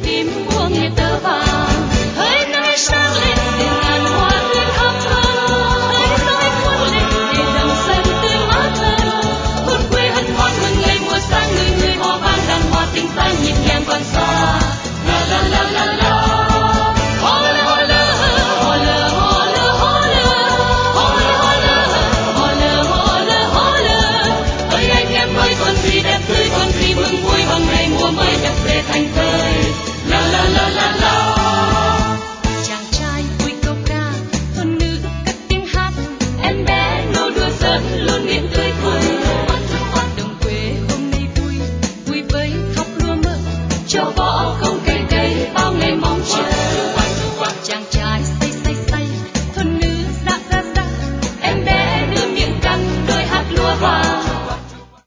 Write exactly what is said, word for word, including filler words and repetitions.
phím buông nhịp tơ vàng. Hỡi nơi sáng lên để ngàn hoa tươi thắm hương, hỡi dõi cuốn lên để dòng sông tươi mát hơn. Hồn quê hân hoan mừng ngày mùa sang, người người hò vang đàn hoa tình ta nhịp nhàng còn xa. La la la la la. Hò lơ hò lơ hò lơ hò lơ hò lơ hò lơ hò lơ hò lơ hò lơ hò lơ. Ơi anh em ơi, còn gì đẹp tươi, còn gì mừng vui bằng ngày mùa mới nhập về thành thơ.